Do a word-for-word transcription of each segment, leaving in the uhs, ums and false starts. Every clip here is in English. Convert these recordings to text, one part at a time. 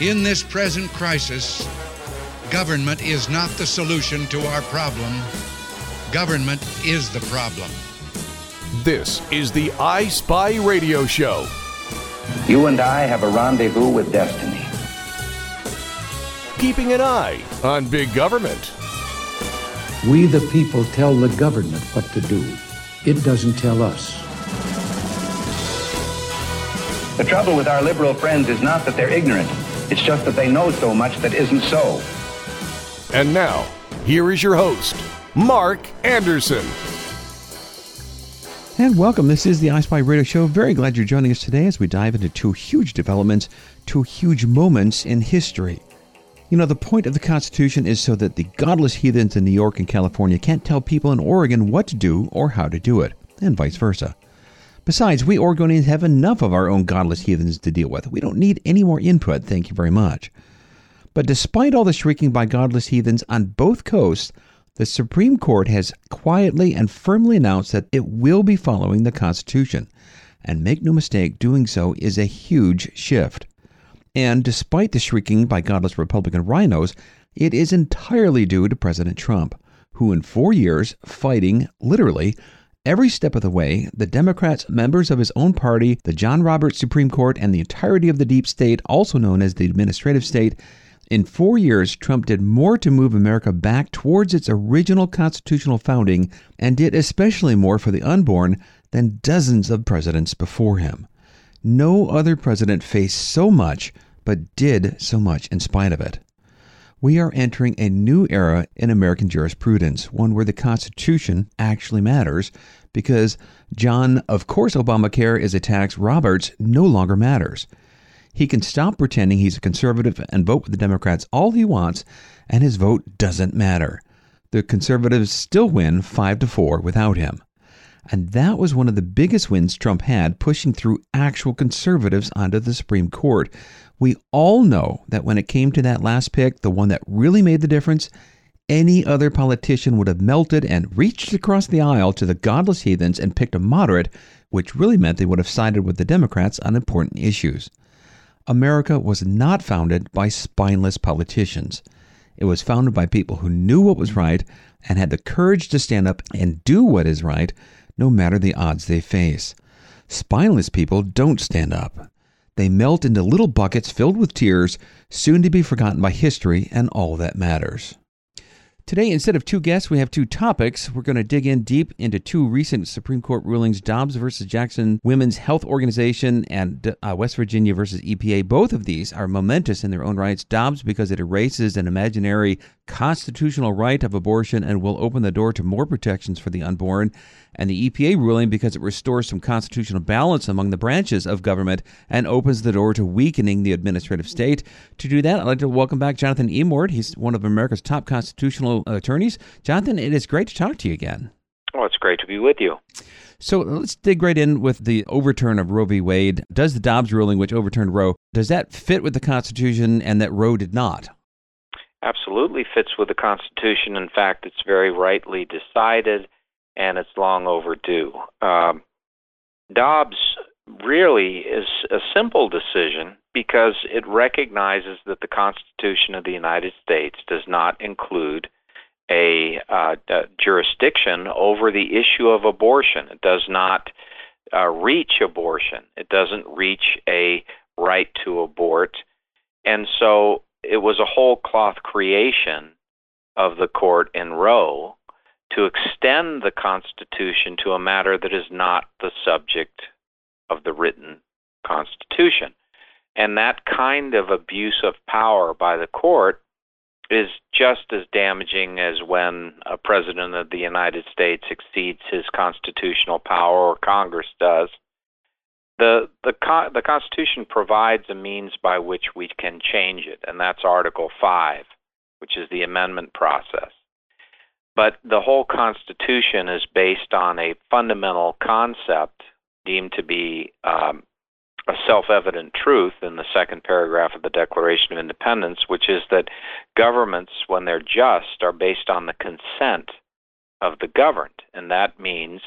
In this present crisis, government is not the solution to our problem. Government is the problem. This is the I Spy Radio Show. You and I have a rendezvous with destiny. Keeping an eye on big government. We the people tell the government what to do. It doesn't tell us. The trouble with our liberal friends is not that they're ignorant. It's just that they know so much that isn't so. And now, here is your host, Mark Anderson. And welcome. This is the I Spy Radio Show. Very glad you're joining us today as we dive into two huge developments, two huge moments in history. You know, the point of the Constitution is so that the godless heathens in New York and California can't tell people in Oregon what to do or how to do it, and vice versa. Besides, we Oregonians have enough of our own godless heathens to deal with. We don't need any more input, thank you very much. But despite all the shrieking by godless heathens on both coasts, the Supreme Court has quietly and firmly announced that it will be following the Constitution. And make no mistake, doing so is a huge shift. And despite the shrieking by godless Republican rhinos, it is entirely due to President Trump, who in four years, fighting, literally, every step of the way, the Democrats, members of his own party, the John Roberts Supreme Court, and the entirety of the deep state, also known as the administrative state, in four years, Trump did more to move America back towards its original constitutional founding, and did especially more for the unborn than dozens of presidents before him. No other president faced so much, but did so much in spite of it. We are entering a new era in American jurisprudence, one where the Constitution actually matters, because John, of course Obamacare is a tax, Roberts no longer matters. He can stop pretending he's a conservative and vote with the Democrats all he wants, and his vote doesn't matter. The conservatives still win five to four without him. And that was one of the biggest wins Trump had, pushing through actual conservatives onto the Supreme Court. We all know that when it came to that last pick, the one that really made the difference, any other politician would have melted and reached across the aisle to the godless heathens and picked a moderate, which really meant they would have sided with the Democrats on important issues. America was not founded by spineless politicians. It was founded by people who knew what was right and had the courage to stand up and do what is right, no matter the odds they face. Spineless people don't stand up. They melt into little buckets filled with tears, soon to be forgotten by history and all that matters. Today, instead of two guests, we have two topics. We're going to dig in deep into two recent Supreme Court rulings, Dobbs versus Jackson Women's Health Organization and uh, West Virginia versus E P A. Both of these are momentous in their own rights. Dobbs because it erases an imaginary constitutional right of abortion and will open the door to more protections for the unborn. And the E P A ruling because it restores some constitutional balance among the branches of government and opens the door to weakening the administrative state. To do that, I'd like to welcome back Jonathan Emord. He's one of America's top constitutional attorneys. Jonathan, it is great to talk to you again. Oh, it's great to be with you. So let's dig right in with the overturn of Roe v. Wade. Does the Dobbs ruling, which overturned Roe, does that fit with the Constitution and that Roe did not? Absolutely fits with the Constitution. In fact, it's very rightly decided, and it's long overdue. Um, Dobbs really is a simple decision because it recognizes that the Constitution of the United States does not include a, uh, a jurisdiction over the issue of abortion. It does not uh, reach abortion. It doesn't reach a right to abort. And so it was a whole cloth creation of the court in Roe to extend the Constitution to a matter that is not the subject of the written Constitution. And that kind of abuse of power by the court is just as damaging as when a president of the United States exceeds his constitutional power or Congress does. The, the, the Constitution provides a means by which we can change it, and that's Article five, which is the amendment process. But the whole Constitution is based on a fundamental concept deemed to be um, a self-evident truth in the second paragraph of the Declaration of Independence, which is that governments, when they're just, are based on the consent of the governed. And that means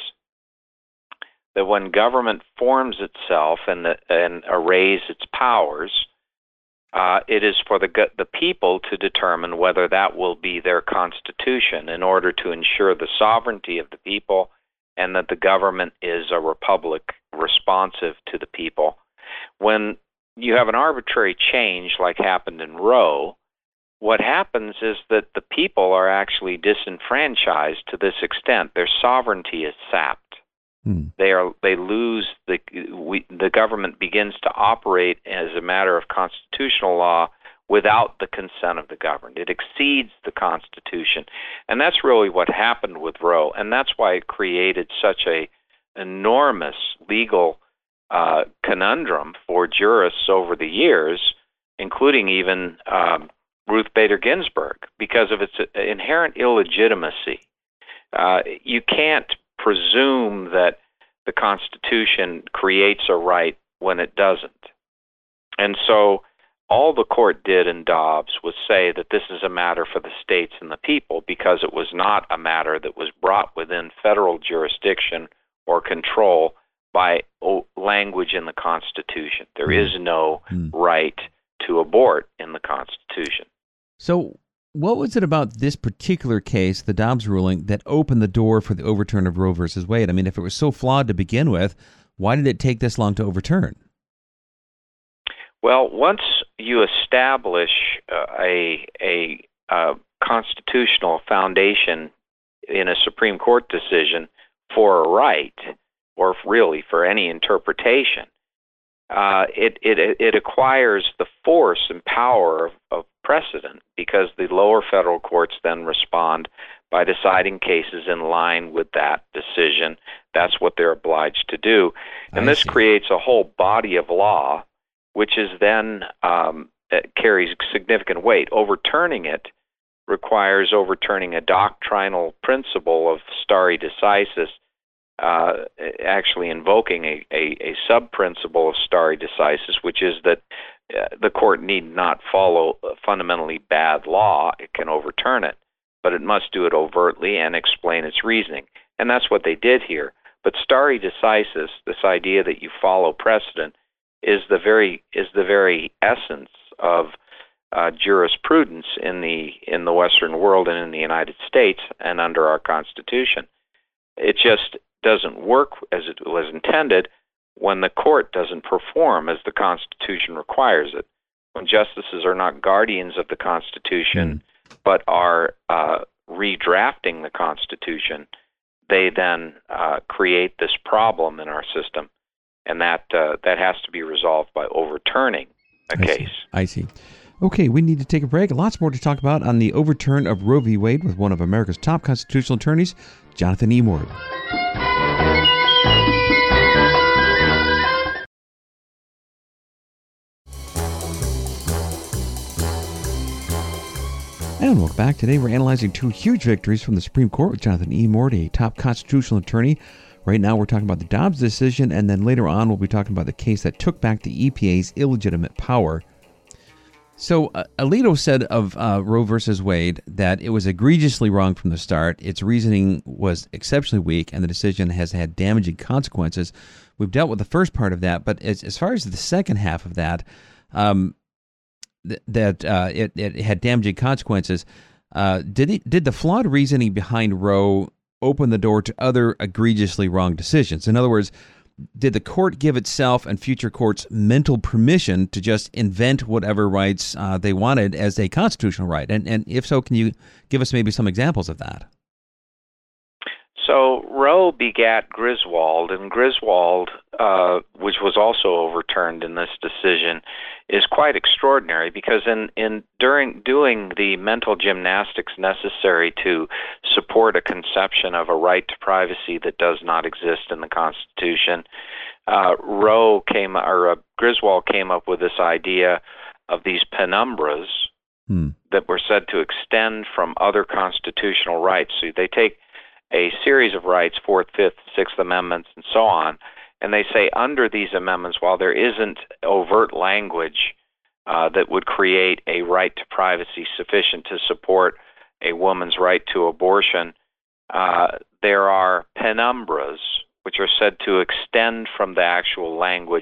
that when government forms itself and, the, and arrays its powers, Uh, it is for the the people to determine whether that will be their constitution in order to ensure the sovereignty of the people and that the government is a republic responsive to the people. When you have an arbitrary change like happened in Roe, what happens is that the people are actually disenfranchised to this extent. Their sovereignty is sapped. Hmm. They are they lose the we, the government begins to operate as a matter of constitutional law without the consent of the governed. It exceeds the Constitution, and that's really what happened with Roe, and that's why it created such a enormous legal uh, conundrum for jurists over the years, including even um, Ruth Bader Ginsburg, because of its inherent illegitimacy. Uh, you can't presume that the Constitution creates a right when it doesn't. And so all the court did in Dobbs was say that this is a matter for the states and the people because it was not a matter that was brought within federal jurisdiction or control by language in the Constitution. There is no mm. right to abort in the Constitution. So what was it about this particular case, the Dobbs ruling, that opened the door for the overturn of Roe versus Wade? I mean, if it was so flawed to begin with, why did it take this long to overturn? Well, once you establish uh, a, a a constitutional foundation in a Supreme Court decision for a right, or really for any interpretation, uh, it, it it acquires the force and power of, of precedent, because the lower federal courts then respond by deciding cases in line with that decision. That's what they're obliged to do. And I this see. creates a whole body of law, which is then um, carries significant weight. Overturning it requires overturning a doctrinal principle of stare decisis, uh, actually invoking a, a, a sub-principle of stare decisis, which is that uh, the court need not follow fundamentally bad law. It can overturn it, but it must do it overtly and explain its reasoning. And that's what they did here. But stare decisis, this idea that you follow precedent, is the very is the very essence of uh, jurisprudence in the in the Western world and in the United States and under our Constitution. It just doesn't work as it was intended when the court doesn't perform as the Constitution requires it. When justices are not guardians of the Constitution, mm. but are uh, redrafting the Constitution, they then uh, create this problem in our system. And that uh, that has to be resolved by overturning a I case. See. I see. Okay, we need to take a break. Lots more to talk about on the overturn of Roe v. Wade with one of America's top constitutional attorneys, Jonathan E. Mord. And welcome back. Today we're analyzing two huge victories from the Supreme Court with Jonathan E. Mord, a top constitutional attorney. Right now we're talking about the Dobbs decision, and then later on we'll be talking about the case that took back the E P A's illegitimate power. So uh, Alito said of uh, Roe versus Wade that it was egregiously wrong from the start. Its reasoning was exceptionally weak, and the decision has had damaging consequences. We've dealt with the first part of that, but as, as far as the second half of that, um, th- that uh, it, it had damaging consequences. Uh, did it, did the flawed reasoning behind Roe open the door to other egregiously wrong decisions? In other words, did the court give itself and future courts mental permission to just invent whatever rights uh, they wanted as a constitutional right? And and if so, can you give us maybe some examples of that? So Roe begat Griswold, and Griswold, uh, which was also overturned in this decision, is quite extraordinary because in, in during doing the mental gymnastics necessary to support a conception of a right to privacy that does not exist in the Constitution, uh, Roe came or uh, Griswold came up with this idea of these penumbras hmm. that were said to extend from other constitutional rights. So they take a series of rights, Fourth, Fifth, Sixth Amendments, and so on, and they say under these amendments, while there isn't overt language uh, that would create a right to privacy sufficient to support a woman's right to abortion, uh, there are penumbras which are said to extend from the actual language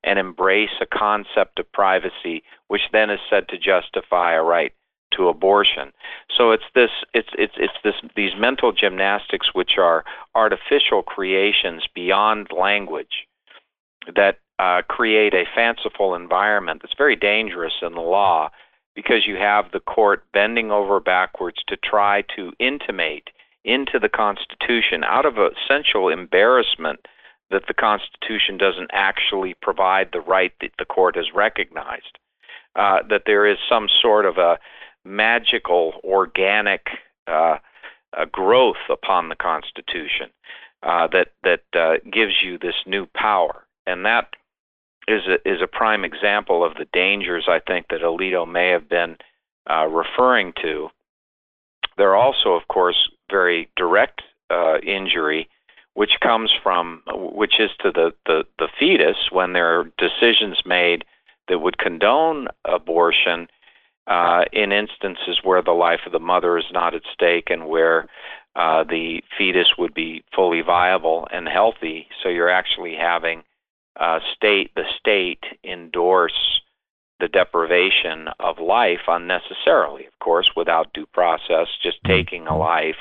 and embrace a concept of privacy, which then is said to justify a right to abortion. So it's this, it's it's it's this these mental gymnastics which are artificial creations beyond language that uh, create a fanciful environment that's very dangerous in the law, because you have the court bending over backwards to try to intimate into the Constitution, out of essential embarrassment that the Constitution doesn't actually provide the right that the court has recognized, uh, that there is some sort of a magical, organic uh, uh, growth upon the Constitution uh, that that uh, gives you this new power, and that is a, is a prime example of the dangers I think that Alito may have been uh, referring to. There are also, of course, very direct uh, injury, which comes from, which is to the, the, the fetus when there are decisions made that would condone abortion uh, in instances where the life of the mother is not at stake and where uh, the fetus would be fully viable and healthy. So you're actually having uh, state the state endorse the deprivation of life unnecessarily, of course, without due process, just taking a life.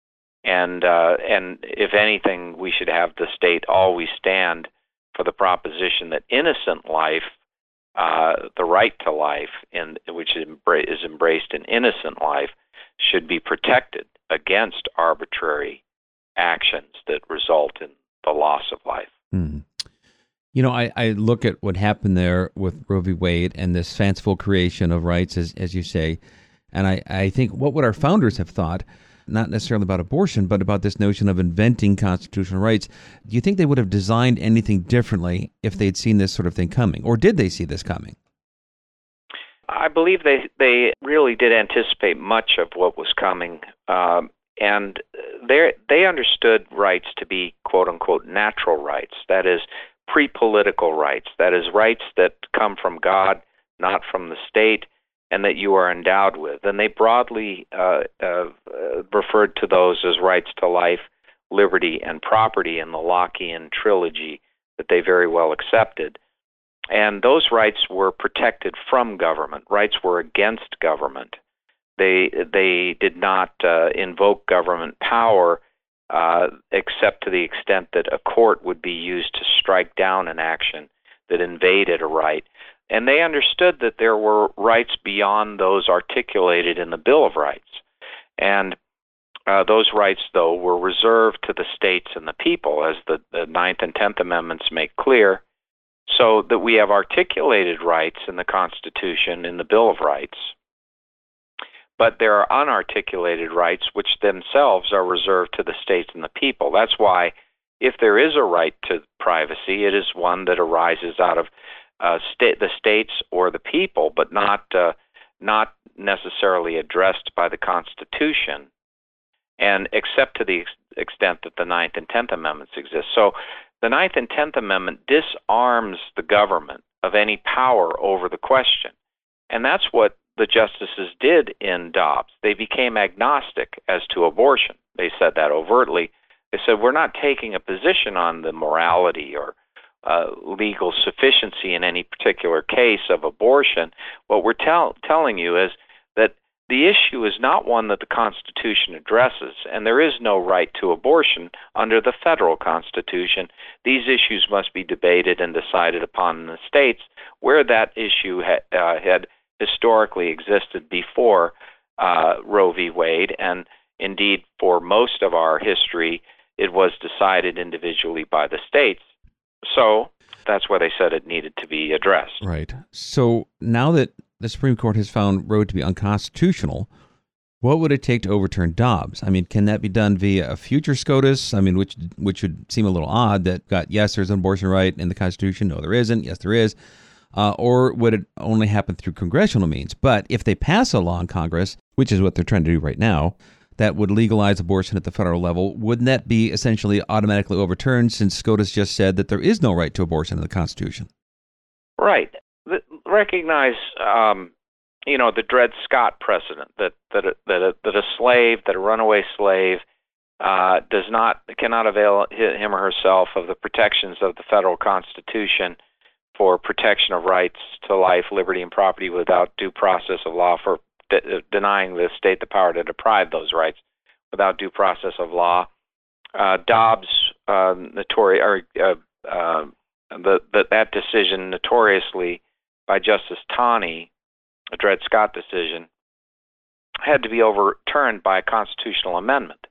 And uh, and if anything, we should have the state always stand for the proposition that innocent life, uh, the right to life, in, which is, embra- is embraced in innocent life, should be protected against arbitrary actions that result in the loss of life. Hmm. You know, I, I look at what happened there with Roe v. Wade and this fanciful creation of rights, as as you say, and I, I think what would our founders have thought, not necessarily about abortion, but about this notion of inventing constitutional rights. Do you think they would have designed anything differently if they'd seen this sort of thing coming? Or did they see this coming? I believe they, they really did anticipate much of what was coming, um, and they they understood rights to be, quote-unquote, natural rights, that is, pre-political rights, that is, rights that come from God, not from the state, and that you are endowed with. And they broadly uh, uh, referred to those as rights to life, liberty, and property in the Lockean trilogy that they very well accepted. And those rights were protected from government. Rights were against government. They they did not uh, invoke government power uh, except to the extent that a court would be used to strike down an action that invaded a right. And they understood that there were rights beyond those articulated in the Bill of Rights. And uh, those rights, though, were reserved to the states and the people, as the, the Ninth and Tenth Amendments make clear, so that we have articulated rights in the Constitution, in the Bill of Rights. But there are unarticulated rights which themselves are reserved to the states and the people. That's why if there is a right to privacy, it is one that arises out of Uh, state, the states or the people, but not uh, not necessarily addressed by the Constitution, and except to the ex- extent that the Ninth and Tenth Amendments exist. So the Ninth and Tenth Amendment disarms the government of any power over the question, and that's what the justices did in Dobbs. They became agnostic as to abortion. They said that overtly. They said, we're not taking a position on the morality or Uh, legal sufficiency in any particular case of abortion. What we're tell- telling you is that the issue is not one that the Constitution addresses, and there is no right to abortion under the federal Constitution. These issues must be debated and decided upon in the states where that issue ha- uh, had historically existed before uh, Roe v. Wade, and indeed for most of our history, it was decided individually by the states. So that's why they said it needed to be addressed. Right. So now that the Supreme Court has found Roe to be unconstitutional, what would it take to overturn Dobbs? I mean, can that be done via a future SCOTUS? I mean, which which would seem a little odd that got, yes, there's an abortion right in the Constitution. No, there isn't. Yes, there is. Uh, or would it only happen through congressional means? But if they pass a law in Congress, which is what they're trying to do right now, that would legalize abortion at the federal level, wouldn't that be essentially automatically overturned since SCOTUS just said that there is no right to abortion in the Constitution? Right. The, recognize, um, you know, the Dred Scott precedent that that a, that a, that a slave, that a runaway slave, uh, does not cannot avail him or herself of the protections of the federal Constitution for protection of rights to life, liberty, and property without due process of law, for de- denying the state the power to deprive those rights without due process of law. Uh, Dobbs, uh, notori- or, uh, uh, the, the, that decision notoriously by Justice Taney, a Dred Scott decision, had to be overturned by a constitutional amendment,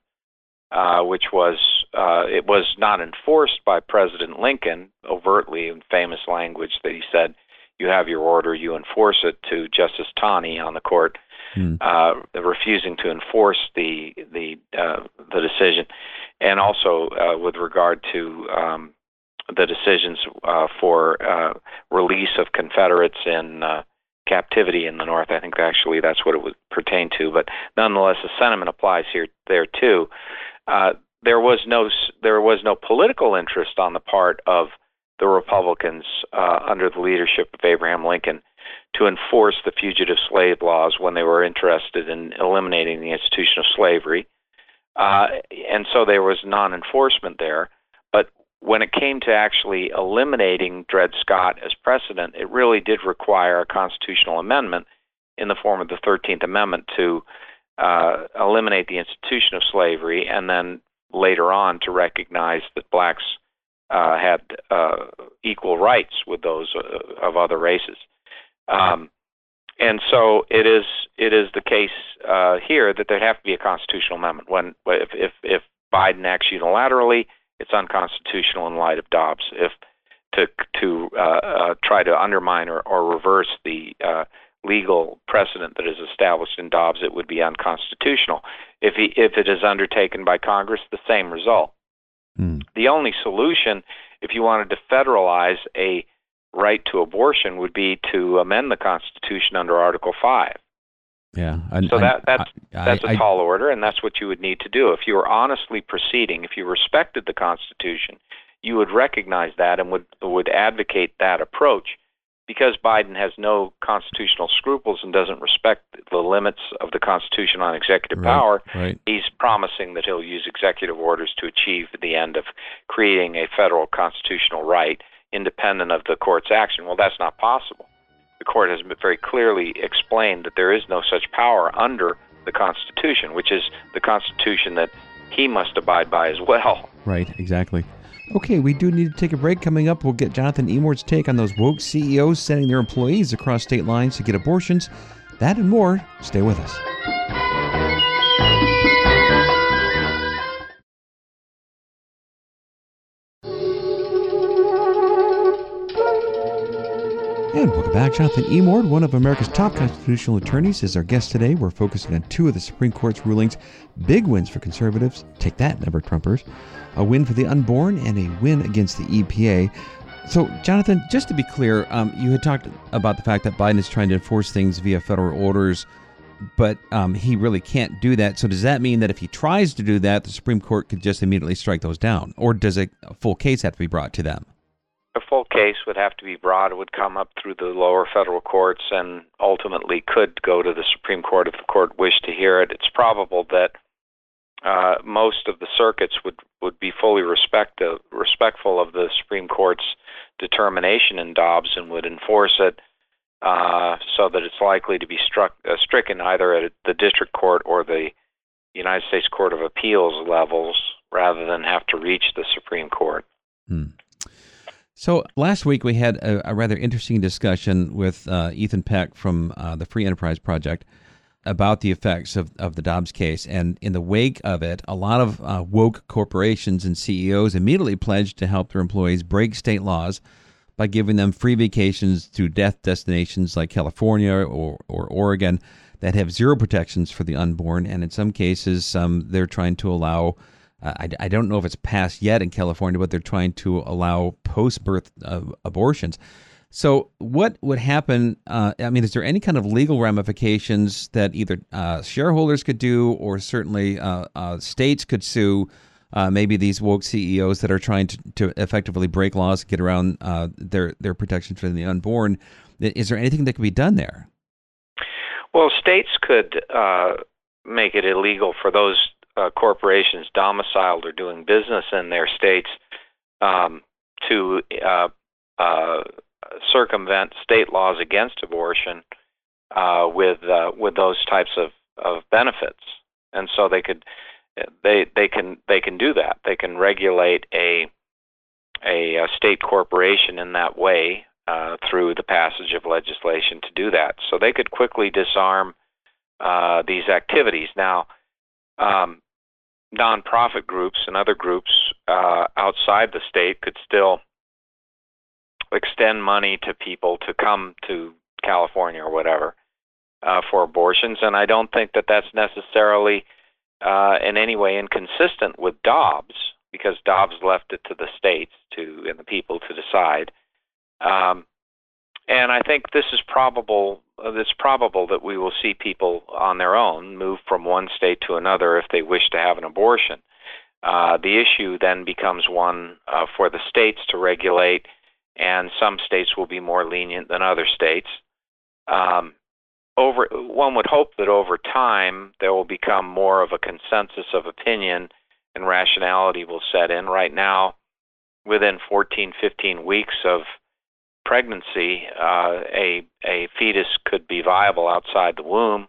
uh, which was, uh, it was not enforced by President Lincoln overtly in famous language that he said, you have your order, you enforce it, to Justice Taney on the court, mm. uh, refusing to enforce the the uh, the decision, and also uh, with regard to um, the decisions uh, for uh, release of Confederates in uh, captivity in the North. I think actually that's what it would pertain to, but nonetheless, the sentiment applies here there too. Uh, there was no there was no political interest on the part of the Republicans uh, under the leadership of Abraham Lincoln to enforce the fugitive slave laws when they were interested in eliminating the institution of slavery, uh, and so there was non-enforcement there. But when it came to actually eliminating Dred Scott as precedent, it really did require a constitutional amendment in the form of the thirteenth Amendment to uh, eliminate the institution of slavery, and then later on to recognize that blacks uh, had uh, equal rights with those uh, of other races. Um, and so it is it is the case uh, here that there'd have to be a constitutional amendment. When if if, if Biden acts unilaterally, it's unconstitutional in light of Dobbs. If to to uh, uh, try to undermine or, or reverse the uh, legal precedent that is established in Dobbs, it would be unconstitutional. If he, if it is undertaken by Congress, the same result. Mm. The only solution, if you wanted to federalize a right to abortion, would be to amend the Constitution under Article five. Yeah. I, so that that's I, I, that's a I, tall order, and that's what you would need to do. If you were honestly proceeding, if you respected the Constitution, you would recognize that and would would advocate that approach. Because Biden has no constitutional scruples and doesn't respect the limits of the Constitution on executive right, power, right. he's promising that he'll use executive orders to achieve the end of creating a federal constitutional right independent of the court's action. Well, that's not possible. The court has very clearly explained that there is no such power under the Constitution, which is the Constitution that he must abide by as well. Right, exactly. Okay, we do need to take a break. Coming up, we'll get Jonathan Emord's take on those woke C E Os sending their employees across state lines to get abortions. That and more. Stay with us. And welcome back. Jonathan Emord, one of America's top constitutional attorneys, is our guest today. We're focusing on two of the Supreme Court's rulings. Big wins for conservatives. Take that, never Trumpers. A win for the unborn and a win against the E P A. So, Jonathan, just to be clear, um, you had talked about the fact that Biden is trying to enforce things via federal orders, but um, he really can't do that. So does that mean that if he tries to do that, the Supreme Court could just immediately strike those down? Or does a full case have to be brought to them? A full case would have to be brought. It would come up through the lower federal courts and ultimately could go to the Supreme Court if the court wished to hear it. It's probable that uh, most of the circuits would, would be fully respect, uh, respectful of the Supreme Court's determination in Dobbs and would enforce it uh, so that it's likely to be struck, uh, stricken either at the district court or the United States Court of Appeals levels rather than have to reach the Supreme Court. Hmm. So last week we had a, a rather interesting discussion with uh, Ethan Peck from uh, the Free Enterprise Project about the effects of, of the Dobbs case. And in the wake of it, a lot of uh, woke corporations and C E Os immediately pledged to help their employees break state laws by giving them free vacations to death destinations like California or, or Oregon that have zero protections for the unborn. And in some cases, um, they're trying to allow Uh, I, I don't know if it's passed yet in California, but they're trying to allow post-birth uh, abortions. So what would happen, uh, I mean, is there any kind of legal ramifications that either uh, shareholders could do or certainly uh, uh, states could sue uh, maybe these woke C E Os that are trying to, to effectively break laws, get around uh, their, their protections for the unborn? Is there anything that could be done there? Well, states could uh, make it illegal for those Uh, corporations domiciled or doing business in their states um, to uh, uh, circumvent state laws against abortion uh, with uh, with those types of, of benefits, and so they could they they can they can do that. They can regulate a a, a state corporation in that way uh, through the passage of legislation to do that. So they could quickly disarm uh, these activities. Now, um, nonprofit groups and other groups uh, outside the state could still extend money to people to come to California or whatever uh, for abortions, and I don't think that that's necessarily uh, in any way inconsistent with Dobbs, because Dobbs left it to the states to and the people to decide. Um, and I think this is probable. Uh, it's probable that we will see people on their own move from one state to another if they wish to have an abortion. Uh, the issue then becomes one uh, for the states to regulate, and some states will be more lenient than other states. Um, over, one would hope that over time there will become more of a consensus of opinion and rationality will set in. Right now, within fourteen, fifteen weeks of pregnancy, uh, a, a fetus could be viable outside the womb.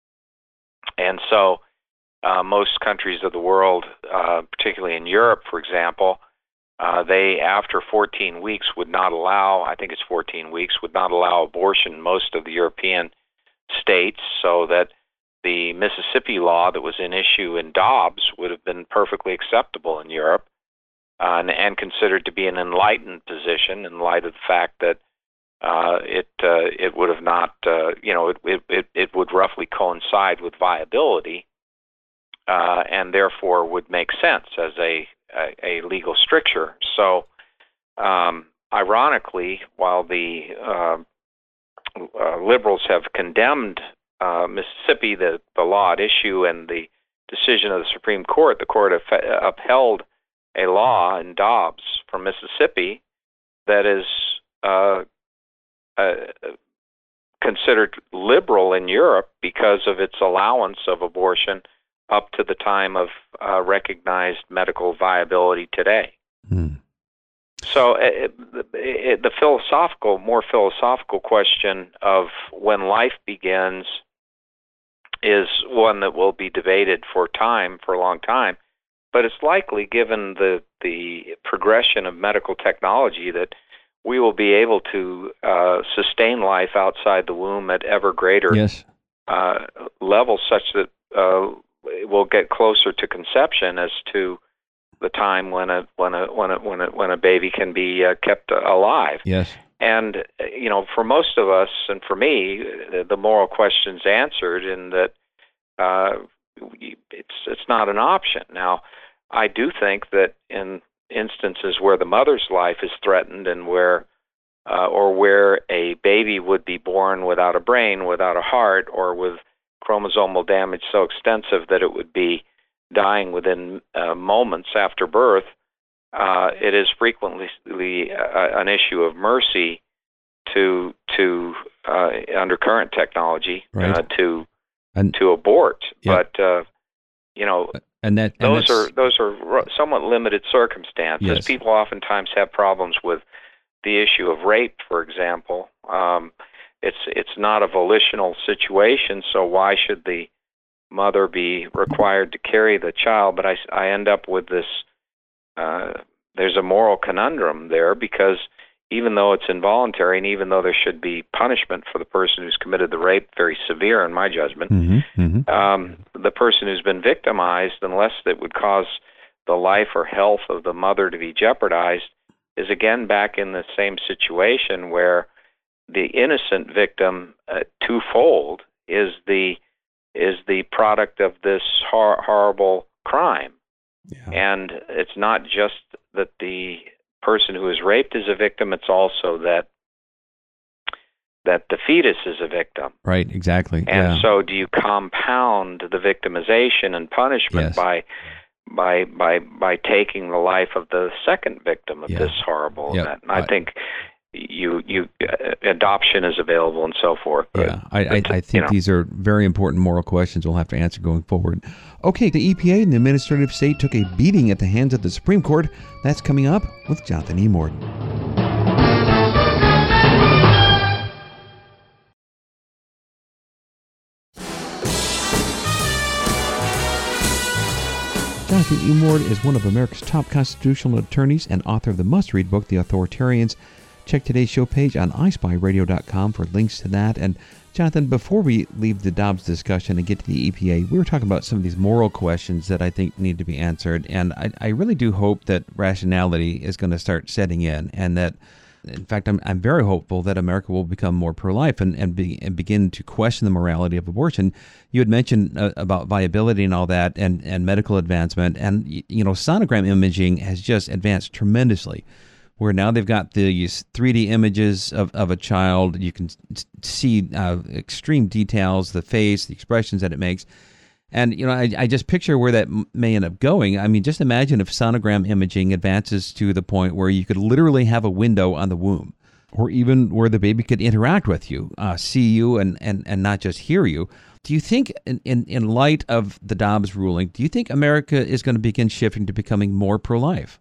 And so uh, most countries of the world, uh, particularly in Europe, for example, Uh, they, after fourteen weeks, would not allow, I think it's fourteen weeks, would not allow abortion in most of the European states, so that the Mississippi law that was in issue in Dobbs would have been perfectly acceptable in Europe uh, and, and considered to be an enlightened position in light of the fact that uh, it uh, it would have not, uh, you know, it, it, it would roughly coincide with viability uh, and therefore would make sense as a A, a legal stricture. So, um, ironically, while the uh, uh, liberals have condemned uh, Mississippi, the, the law at issue, and the decision of the Supreme Court, the court have upheld a law in Dobbs from Mississippi that is uh, uh, considered liberal in Europe because of its allowance of abortion up to the time of uh, recognized medical viability today. Hmm. So it, it, the philosophical, more philosophical question of when life begins is one that will be debated for time, for a long time. But it's likely, given the, the progression of medical technology, that we will be able to uh, sustain life outside the womb at ever greater yes. uh, levels, such that uh, we'll get closer to conception as to the time when a when a when a when a when a baby can be uh, kept alive. Yes. And you know, for most of us, and for me, the moral question's answered in that uh, it's it's not an option. Now, I do think that in instances where the mother's life is threatened, and where uh, or where a baby would be born without a brain, without a heart, or with chromosomal damage so extensive that it would be dying within uh, moments after birth, uh, it is frequently uh, an issue of mercy to to uh, under current technology right. uh, to and, to abort. yeah. But uh, you know, and that and those are those are somewhat limited circumstances. Yes. People oftentimes have problems with the issue of rape, for example. Um, It's it's not a volitional situation, so why should the mother be required to carry the child? But I, I end up with this, uh, there's a moral conundrum there, because even though it's involuntary, and even though there should be punishment for the person who's committed the rape, very severe in my judgment, mm-hmm, mm-hmm. Um, the person who's been victimized, unless it would cause the life or health of the mother to be jeopardized, is again back in the same situation where the innocent victim, uh, twofold, is the is the product of this hor- horrible crime. Yeah. And it's not just that the person who is raped is a victim; it's also that that the fetus is a victim. Right. Exactly. And yeah. so, do you compound the victimization and punishment yes. by by by by taking the life of the second victim of yeah. this horrible yep. event? And I, I think. You, you, uh, adoption is available and so forth. But, yeah, I, I, I think you know. these are very important moral questions we'll have to answer going forward. Okay, the E P A and the administrative state took a beating at the hands of the Supreme Court. That's coming up with Jonathan E. Morton. Martin E. Ward is one of America's top constitutional attorneys and author of the must-read book, The Authoritarians. Check today's show page on i spy radio dot com for links to that. And Jonathan, before we leave the Dobbs discussion and get to the E P A, we were talking about some of these moral questions that I think need to be answered. And I, I really do hope that rationality is going to start setting in, and that, in fact, I'm I'm very hopeful that America will become more pro-life and and, be, and begin to question the morality of abortion. You had mentioned uh, about viability and all that, and, and medical advancement, and you know, sonogram imaging has just advanced tremendously, where now they've got these three D images of, of a child. You can see uh, extreme details, the face, the expressions that it makes. And, you know, I, I just picture where that may end up going. I mean, just imagine if sonogram imaging advances to the point where you could literally have a window on the womb, or even where the baby could interact with you, uh, see you, and, and, and not just hear you. Do you think, in, in, in light of the Dobbs ruling, do you think America is going to begin shifting to becoming more pro-life?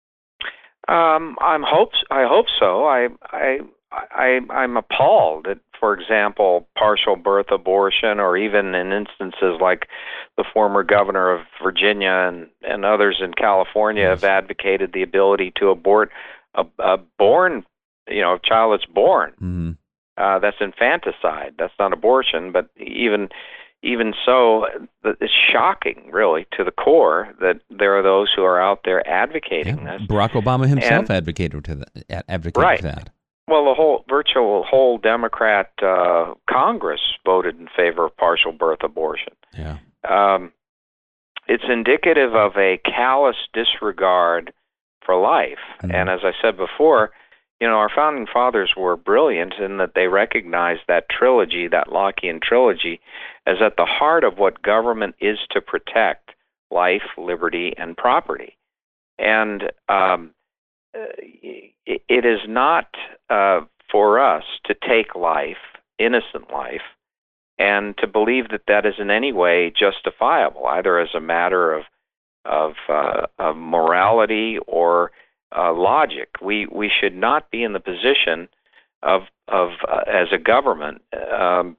Um, I'm hopes. I hope so. I, I, I, I'm appalled that, for example, partial birth abortion, or even in instances like the former governor of Virginia and, and others in California, yes, have advocated the ability to abort a, a born, you know, a child that's born. Mm-hmm. Uh, that's infanticide. That's not abortion, but even. Even so, it's shocking, really, to the core that there are those who are out there advocating yeah. this. Barack Obama himself and, advocated to that. Advocated right. for that. Well, the whole virtual whole Democrat uh, Congress voted in favor of partial birth abortion. Yeah. Um, it's indicative of a callous disregard for life. Mm-hmm. And as I said before, you know, our founding fathers were brilliant in that they recognized that trilogy, that Lockean trilogy, as at the heart of what government is to protect: life, liberty, and property. And um, it, it is not uh, for us to take life, innocent life, and to believe that that is in any way justifiable, either as a matter of of, uh, of morality or Uh, logic. We we should not be in the position of of uh, as a government um,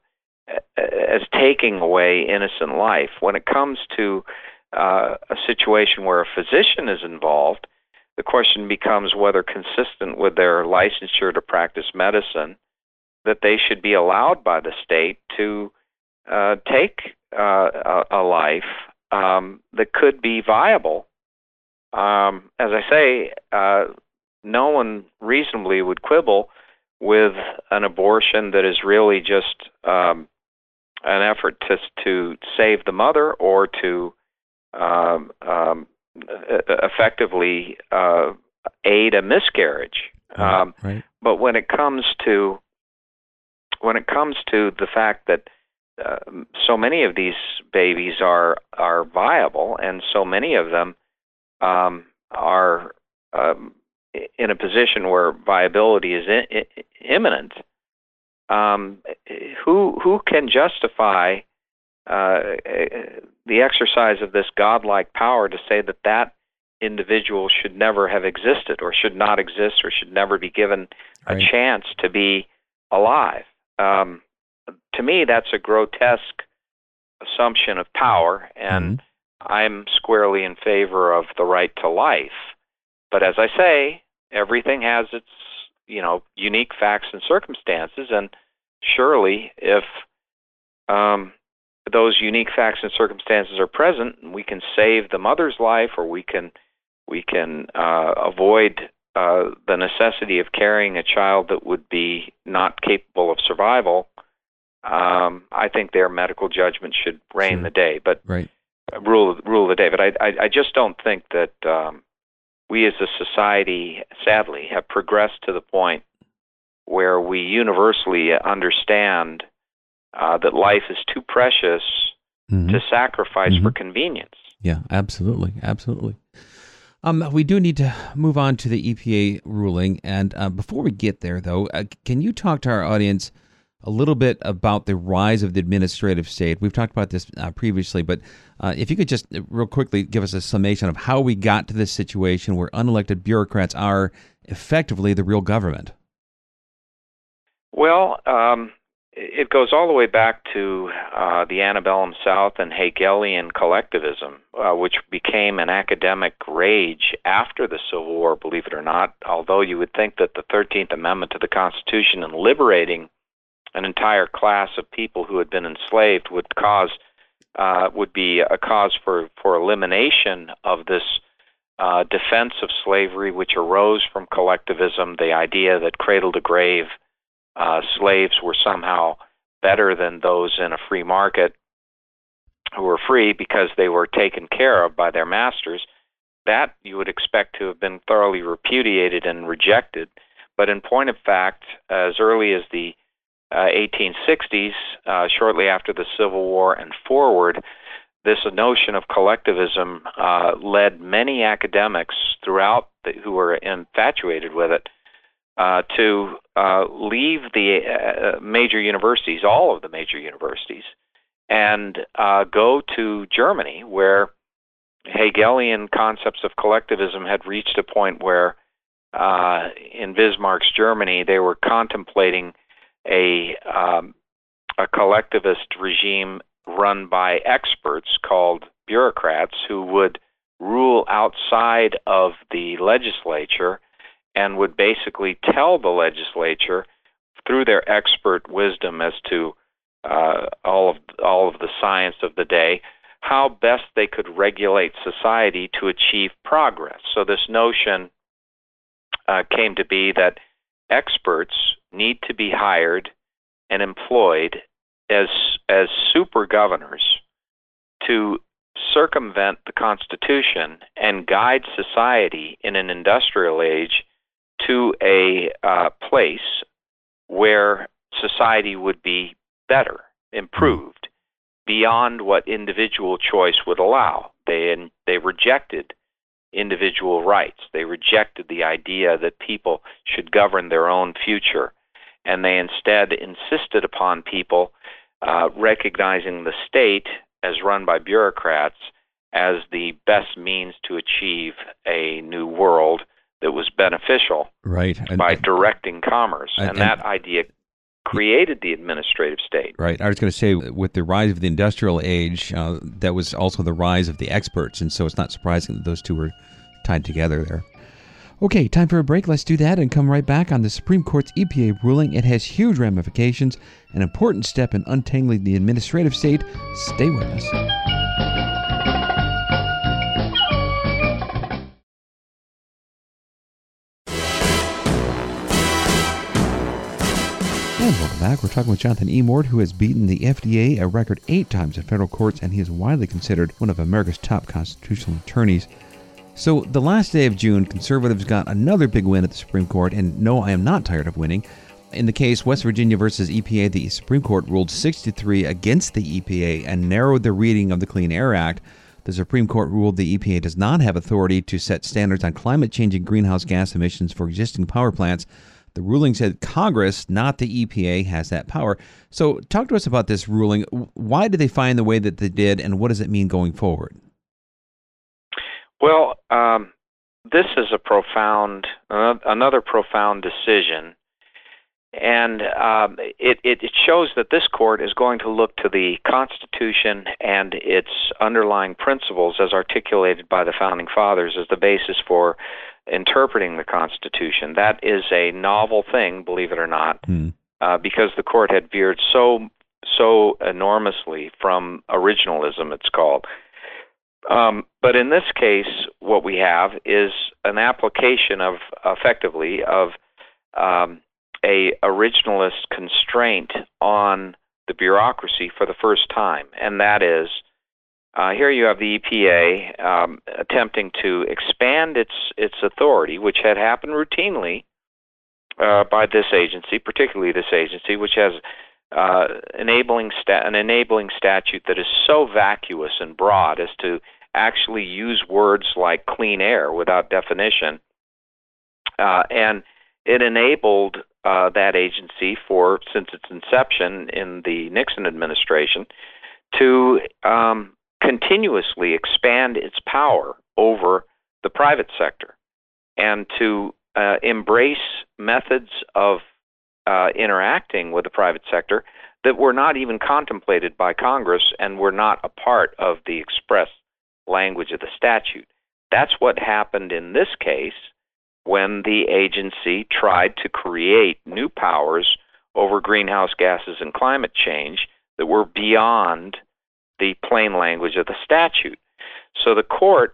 as taking away innocent life. When it comes to uh, a situation where a physician is involved, the question becomes whether, consistent with their licensure to practice medicine, that they should be allowed by the state to uh, take uh, a, a life um, that could be viable. Um, as I say, uh, no one reasonably would quibble with an abortion that is really just um, an effort to to save the mother, or to um, um, effectively uh, aid a miscarriage. Right, um, right. But when it comes to when it comes to the fact that uh, so many of these babies are are viable, and so many of them Um, are um, in a position where viability is in, in, imminent, um, who who can justify uh, the exercise of this godlike power to say that that individual should never have existed, or should not exist, or should never be given a right. chance to be alive? Um, to me, that's a grotesque assumption of power, and mm-hmm. I'm squarely in favor of the right to life. But as I say, everything has its, you know, unique facts and circumstances, and surely if um, those unique facts and circumstances are present, we can save the mother's life, or we can we can uh, avoid uh, the necessity of carrying a child that would be not capable of survival. Um, I think their medical judgment should reign sure. the day. But right. Rule rule of the day, but I, I I just don't think that um, we as a society, sadly, have progressed to the point where we universally understand uh, that life is too precious mm-hmm. to sacrifice mm-hmm. for convenience. Yeah, absolutely, absolutely. Um, we do need to move on to the E P A ruling, and uh, before we get there, though, uh, can you talk to our audience a little bit about the rise of the administrative state? We've talked about this uh, previously, but uh, if you could just real quickly give us a summation of how we got to this situation where unelected bureaucrats are effectively the real government. Well, um, it goes all the way back to uh, the antebellum South and Hegelian collectivism, uh, which became an academic rage after the Civil War, believe it or not, although you would think that the thirteenth Amendment to the Constitution and liberating an entire class of people who had been enslaved would cause uh, would be a cause for, for elimination of this uh, defense of slavery, which arose from collectivism, the idea that cradle to grave uh, slaves were somehow better than those in a free market who were free because they were taken care of by their masters. That you would expect to have been thoroughly repudiated and rejected. But in point of fact, as early as the Uh, eighteen sixties, uh, shortly after the Civil War and forward, this notion of collectivism uh, led many academics throughout the, who were infatuated with it uh, to uh, leave the uh, major universities, all of the major universities, and uh, go to Germany, where Hegelian concepts of collectivism had reached a point where uh, in Bismarck's Germany they were contemplating a um, a collectivist regime run by experts called bureaucrats who would rule outside of the legislature and would basically tell the legislature through their expert wisdom as to uh, all of all of the science of the day how best they could regulate society to achieve progress. So this notion uh, came to be that experts need to be hired and employed as as super governors to circumvent the Constitution and guide society in an industrial age to a uh, place where society would be better, improved, beyond what individual choice would allow. They they rejected individual rights. They rejected the idea that people should govern their own future, and they instead insisted upon people uh, recognizing the state as run by bureaucrats as the best means to achieve a new world that was beneficial, right, and, by directing commerce. And, and that idea created the administrative state. Right. I was going to say, with the rise of the industrial age, uh, that was also the rise of the experts, and so it's not surprising that those two were tied together there. Okay, time for a break. Let's do that and come right back on the Supreme Court's E P A ruling. It has huge ramifications, an important step in untangling the administrative state. Stay with us. And welcome back. We're talking with Jonathan E. Mort, who has beaten the F D A a record eight times in federal courts, and he is widely considered one of America's top constitutional attorneys. So the last day of June, conservatives got another big win at the Supreme Court, and no, I am not tired of winning. In the case West Virginia versus E P A, the Supreme Court ruled six to three against the E P A and narrowed the reading of the Clean Air Act. The Supreme Court ruled the E P A does not have authority to set standards on climate change and greenhouse gas emissions for existing power plants. The ruling said Congress, not the E P A, has that power. So talk to us about this ruling. Why did they find the way that they did, and what does it mean going forward? Well, um, this is a profound, uh, another profound decision, and um, it, it, it shows that this court is going to look to the Constitution and its underlying principles as articulated by the Founding Fathers as the basis for interpreting the Constitution. That is a novel thing, believe it or not, hmm. uh, because the court had veered so so enormously from originalism, it's called. Um, but in this case, what we have is an application of, effectively, of um, a originalist constraint on the bureaucracy for the first time, and that is, Uh, here you have the E P A um, attempting to expand its its authority, which had happened routinely uh, by this agency, particularly this agency, which has uh, enabling sta- an enabling statute that is so vacuous and broad as to actually use words like clean air without definition. Uh, and it enabled uh, that agency for, since its inception in the Nixon administration, to um, continuously expand its power over the private sector and to uh, embrace methods of uh, interacting with the private sector that were not even contemplated by Congress and were not a part of the express language of the statute. That's what happened in this case when the agency tried to create new powers over greenhouse gases and climate change that were beyond the plain language of the statute. So the court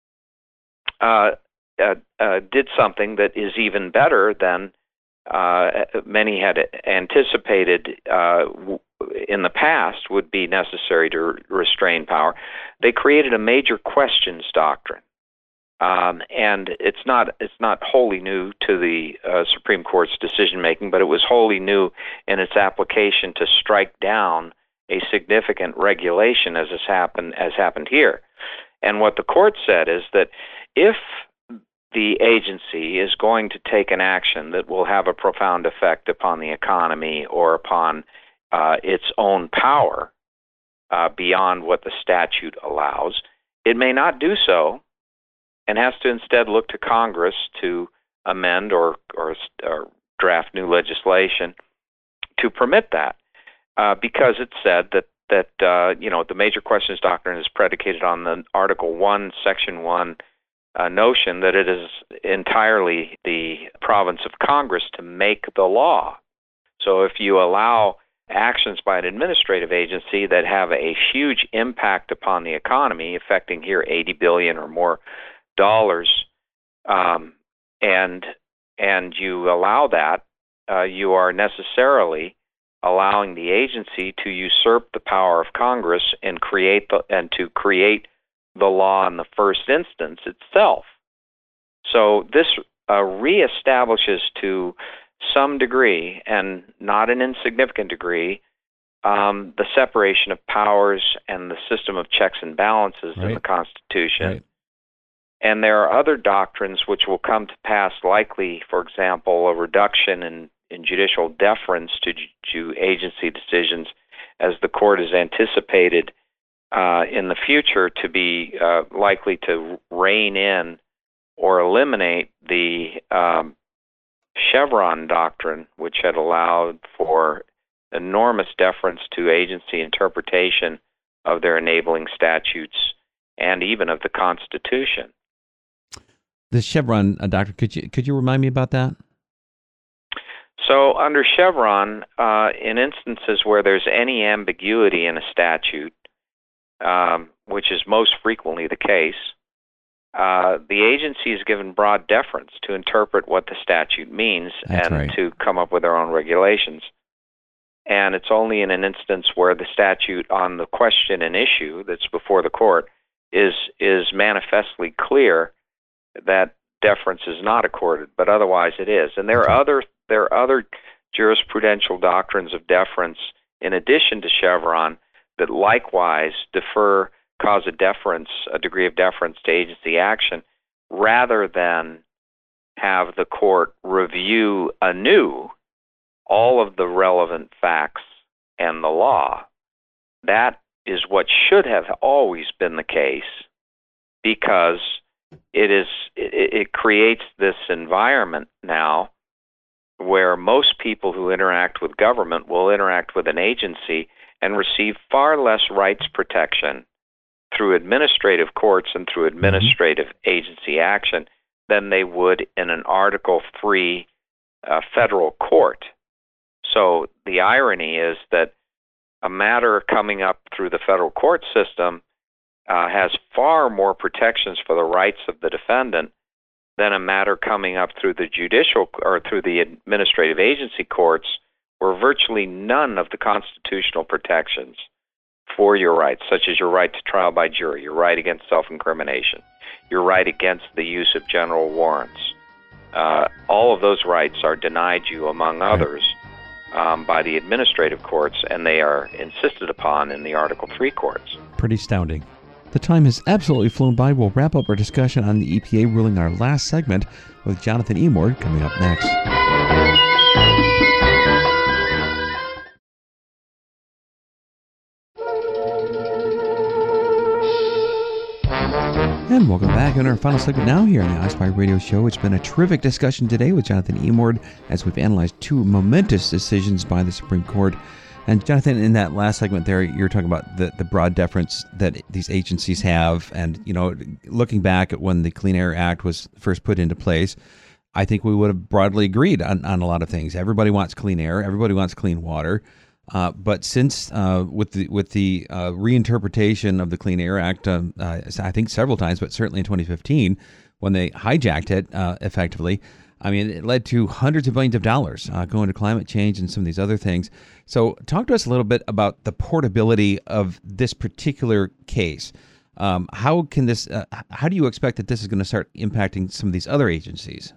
uh, uh, uh, did something that is even better than uh, many had anticipated uh, in the past would be necessary to restrain power. They created a major questions doctrine. Um, and it's not it's not wholly new to the uh, Supreme Court's decision making, but it was wholly new in its application to strike down a significant regulation, as has happened as happened here. And what the court said is that if the agency is going to take an action that will have a profound effect upon the economy or upon uh, its own power uh, beyond what the statute allows, it may not do so, and has to instead look to Congress to amend or, or, or draft new legislation to permit that, uh, because it said that that uh, you know the major questions doctrine is predicated on the Article One, Section One uh, notion that it is entirely the province of Congress to make the law. So if you allow actions by an administrative agency that have a huge impact upon the economy, affecting here eighty billion or more dollars, um, and and you allow that, uh, you are necessarily allowing the agency to usurp the power of Congress and create the, and to create the law in the first instance itself. So this uh, reestablishes to some degree, and not an insignificant degree, um, the separation of powers and the system of checks and balances right. in the Constitution. Right. And there are other doctrines which will come to pass, likely, for example, a reduction in, in judicial deference to, to agency decisions, as the court is anticipated uh, in the future to be uh, likely to rein in or eliminate the um, Chevron doctrine, which had allowed for enormous deference to agency interpretation of their enabling statutes and even of the Constitution. The Chevron uh, doctrine, could you could you remind me about that? So under Chevron, uh, in instances where there's any ambiguity in a statute, um, which is most frequently the case, uh, the agency is given broad deference to interpret what the statute means That's and right. to come up with their own regulations. And it's only in an instance where the statute on the question and issue that's before the court is is manifestly clear that deference is not accorded, but otherwise it is. And there are other there are other jurisprudential doctrines of deference in addition to Chevron that likewise defer, cause a deference, a degree of deference to agency action, rather than have the court review anew all of the relevant facts and the law. That is what should have always been the case, because It is. It, it creates this environment now where most people who interact with government will interact with an agency and receive far less rights protection through administrative courts and through administrative mm-hmm. agency action than they would in an Article three uh, federal court. So the irony is that a matter coming up through the federal court system Uh, has far more protections for the rights of the defendant than a matter coming up through the judicial or through the administrative agency courts, where virtually none of the constitutional protections for your rights, such as your right to trial by jury, your right against self-incrimination, your right against the use of general warrants, uh, all of those rights are denied you, among others, um, by the administrative courts, and they are insisted upon in the Article three courts. Pretty astounding. The time has absolutely flown by. We'll wrap up our discussion on the E P A ruling in our last segment with Jonathan Emord coming up next. And welcome back in our final segment now here on the iSpy Radio Show. It's been a terrific discussion today with Jonathan Emord as we've analyzed two momentous decisions by the Supreme Court. And Jonathan, in that last segment there, you're talking about the, the broad deference that these agencies have. And, you know, looking back at when the Clean Air Act was first put into place, I think we would have broadly agreed on, on a lot of things. Everybody wants clean air. Everybody wants clean water. Uh, but since uh, with the with the uh, reinterpretation of the Clean Air Act, um, uh, I think several times, but certainly in twenty fifteen, when they hijacked it uh, effectively, I mean, it led to hundreds of billions of dollars uh, going to climate change and some of these other things. So talk to us a little bit about the portability of this particular case. Um, how can this? Uh, how do you expect that this is going to start impacting some of these other agencies?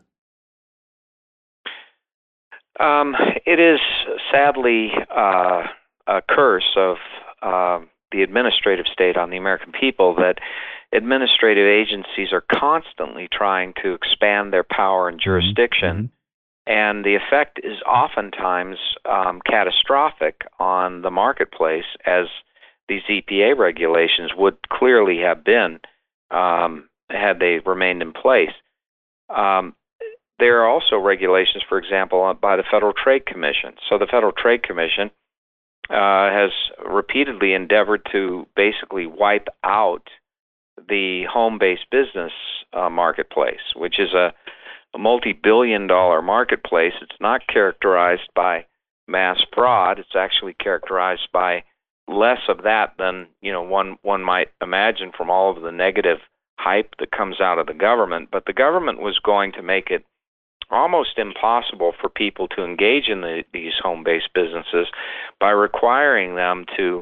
Um, it is sadly uh, a curse of uh, the administrative state on the American people that administrative agencies are constantly trying to expand their power and jurisdiction, mm-hmm. and the effect is oftentimes um, catastrophic on the marketplace, as these E P A regulations would clearly have been um, had they remained in place. Um, There are also regulations, for example, by the Federal Trade Commission. So the Federal Trade Commission uh, has repeatedly endeavored to basically wipe out the home-based business uh, marketplace, which is a, a multi-billion dollar marketplace. It's not characterized by mass fraud. It's actually characterized by less of that than, you know, one one might imagine from all of the negative hype that comes out of the government. But the government was going to make it almost impossible for people to engage in the, these home-based businesses by requiring them to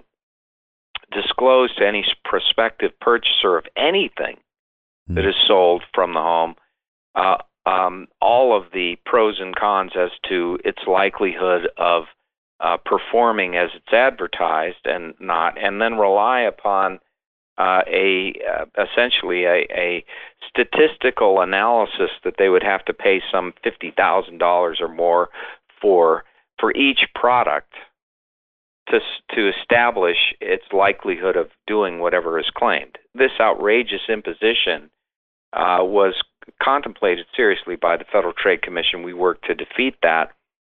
disclose to any prospective purchaser of anything mm. that is sold from the home uh, um, all of the pros and cons as to its likelihood of uh, performing as it's advertised and not, and then rely upon Uh, a uh, essentially a, a statistical analysis that they would have to pay some fifty thousand dollars or more for for each product to to establish its likelihood of doing whatever is claimed. This outrageous imposition uh, was contemplated seriously by the Federal Trade Commission. We worked to defeat that,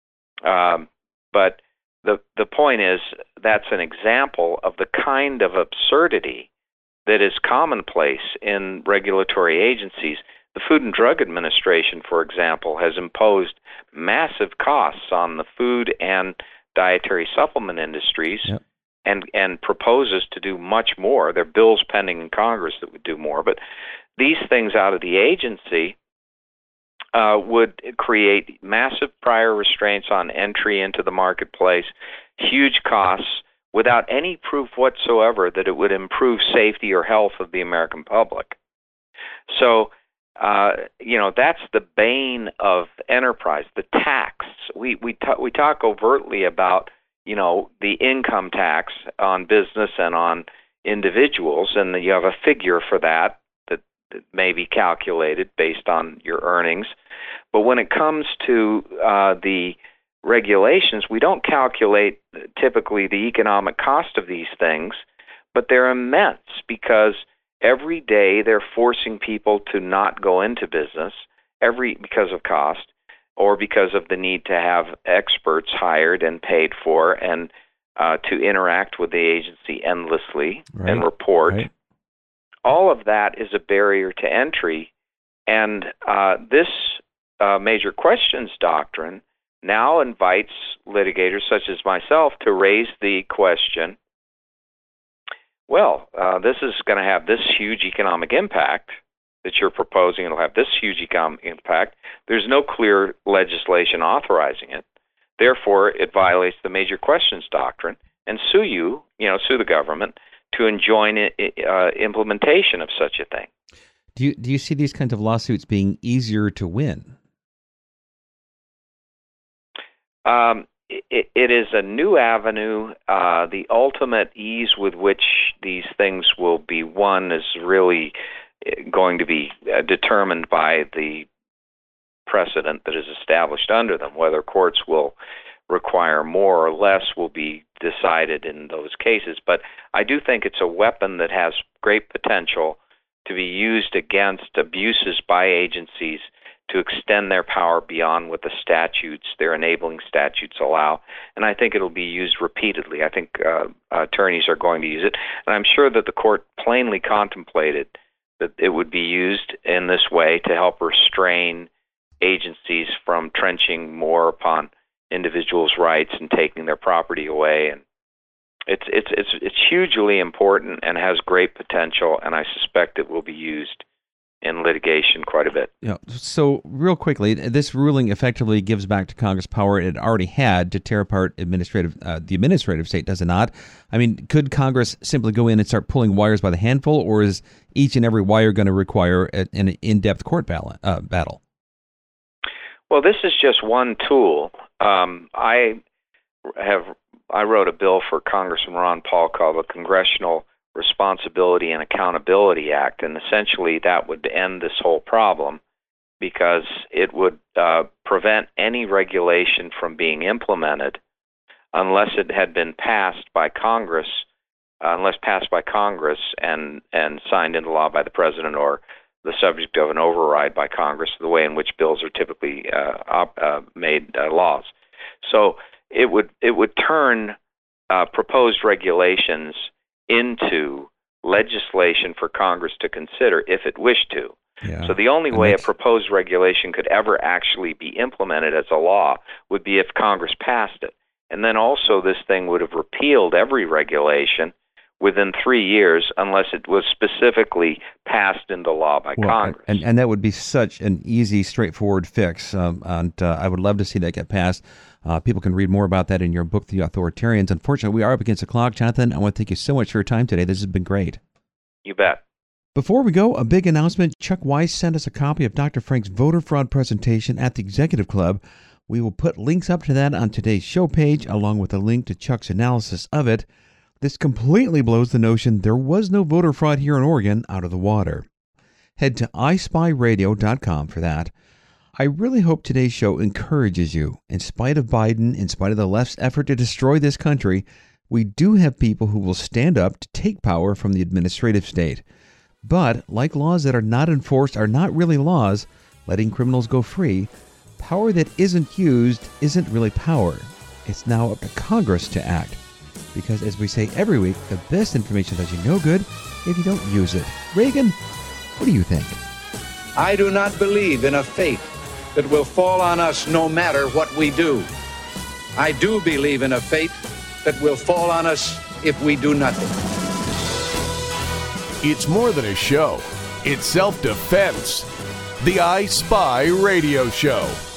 um, but the the point is that's an example of the kind of absurdity that is commonplace in regulatory agencies. The Food and Drug Administration, for example, has imposed massive costs on the food and dietary supplement industries yep. and, and proposes to do much more. There are bills pending in Congress that would do more. But these things out of the agency uh, would create massive prior restraints on entry into the marketplace, huge costs, without any proof whatsoever that it would improve safety or health of the American public. So, uh, you know, that's the bane of enterprise, the tax. We we t- we talk overtly about, you know, the income tax on business and on individuals, and you have a figure for that that, that may be calculated based on your earnings. But when it comes to uh, the regulations, we don't calculate typically the economic cost of these things, but they're immense because every day they're forcing people to not go into business every because of cost or because of the need to have experts hired and paid for and uh, to interact with the agency endlessly right. and report. Right. All of that is a barrier to entry, and uh, this uh, major questions doctrine now invites litigators such as myself to raise the question, well, uh, this is going to have this huge economic impact that you're proposing. It'll have this huge economic impact. There's no clear legislation authorizing it. Therefore, it violates the major questions doctrine, and sue you, you know, sue the government to enjoin uh, implementation of such a thing. Do you, do you see these kinds of lawsuits being easier to win? Um, it, it is a new avenue. Uh, the ultimate ease with which these things will be won is really going to be uh, determined by the precedent that is established under them. Whether courts will require more or less will be decided in those cases. But I do think it's a weapon that has great potential to be used against abuses by agencies to extend their power beyond what the statutes, their enabling statutes allow. And I think it'll be used repeatedly. I think uh, attorneys are going to use it. And I'm sure that the court plainly contemplated that it would be used in this way to help restrain agencies from trenching more upon individuals' rights and taking their property away. And it's it's it's it's hugely important and has great potential, and I suspect it will be used in litigation quite a bit. Yeah. So real quickly, this ruling effectively gives back to Congress power it already had to tear apart administrative uh, the administrative state, does it not? I mean, could Congress simply go in and start pulling wires by the handful, or is each and every wire going to require a, an in-depth court battle? Uh, battle? Well, this is just one tool. Um, I have I wrote a bill for Congressman Ron Paul called the Congressional Responsibility and Accountability Act, and essentially that would end this whole problem because it would uh, prevent any regulation from being implemented unless it had been passed by Congress, uh, unless passed by Congress and, and signed into law by the President or the subject of an override by Congress, the way in which bills are typically uh, op, uh, made uh, laws. So it would it would turn uh, proposed regulations into legislation for Congress to consider if it wished to. Yeah. So the only way a proposed regulation could ever actually be implemented as a law would be if Congress passed it. And then also this thing would have repealed every regulation within three years unless it was specifically passed into law by well, Congress. And, and that would be such an easy, straightforward fix. Um, and uh, I would love to see that get passed. Uh, people can read more about that in your book, The Authoritarians. Unfortunately, we are up against the clock. Jonathan, I want to thank you so much for your time today. This has been great. You bet. Before we go, a big announcement. Chuck Weiss sent us a copy of Doctor Frank's voter fraud presentation at the Executive Club. We will put links up to that on today's show page, along with a link to Chuck's analysis of it. This completely blows the notion there was no voter fraud here in Oregon out of the water. Head to i spy radio dot com for that. I really hope today's show encourages you. In spite of Biden, in spite of the left's effort to destroy this country, we do have people who will stand up to take power from the administrative state. But, like laws that are not enforced are not really laws, letting criminals go free, power that isn't used isn't really power. It's now up to Congress to act. Because, as we say every week, the best information does you no good if you don't use it. Reagan, what do you think? I do not believe in a fate that will fall on us no matter what we do. I do believe in a fate that will fall on us if we do nothing. It's more than a show. It's self-defense. The I Spy Radio Show.